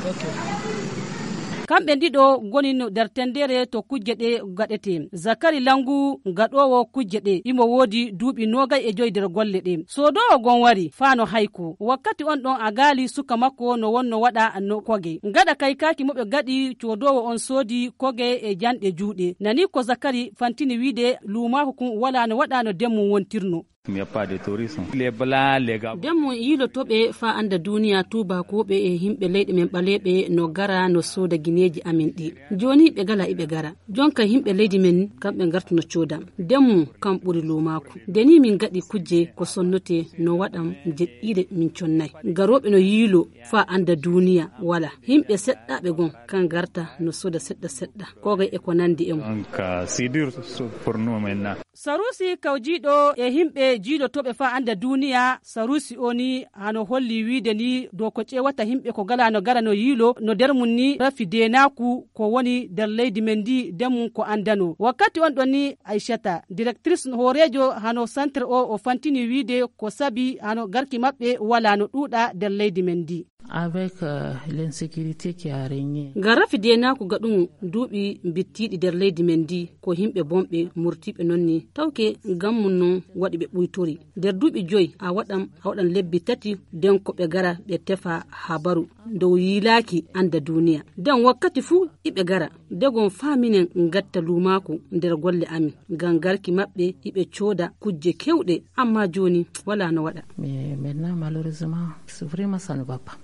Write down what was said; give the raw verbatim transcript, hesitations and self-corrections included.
kamɓe ndiɗo goni no nder tendere to kujje ɗe gaɗete. Zakari Langu gaɗowo kujje ɗe imo woodi duuɓi nogay e joyi nder golle ɗe. Sodowo gon wari faano hayku wakkati on ɗon a gaali suka makko no wonno waɗa no koge. Gaɗa kay kaki moɓe gaɗi codowo on soodi koge e janɗe juuɗe. Nani ko Zakari fantini wiide lumaako kun wala no waɗa no demmu wontirno. Demmu yilo toɓe fa anda duniya tubakoɓe e himɓe leyɗe men ɓaleɓe no gara no soda gineji amin ɗi. Joni ɓe gala iɓe gara. Jonka himɓe leydi men kamɓe garta no coda. Demmu kam ɓuri lumako. Deni min gaɗi kujje ko sonnote no waɗam jeɗɗire min connay. Garoɓe no yilo fa anda duniya wala. Himɓe seɗɗaɓe gon kan garta no soda seɗɗa seɗɗa. Koga e ko nandi e mum. Sarusi kawjiɗo e himɓe jiiɗo toɓe fa anda duniya. Sarusi oni hano holli wiide ni do ko ƴewata himɓe ko gala no gara no yiilo no nder mum ni rafi denaku ko woni nder leydi men ndi demum ko andano. Wakkati on ɗon ni Aishata directrice horejo hano centre o o fantini wiide ko sabi hano garki maɓɓe wala no ɗuuɗa nder leydi men ndi. Avec euh, l'insécurité qui a régné. Garafi denaku gaɗum duuɓi bittiɗi nder leydi men ndi ko himɓe bomɓe murtiɓe nonni tawke gammum non waɗi ɓe ɓuytori. Nder duuɓi joyi a waɗam a waɗan lebbi tati den ko ɓe gara ɓe tefa habaru dow yiilaki anda duniya. Den wakkati fuu iɓe gara degon faminen gatta lumako nder golle amin ngam garki maɓɓe iɓe cooda kujje kewɗe amma joni wala no waɗa. Mais maintenant malheureusement c'est vraiment ça ne va pas.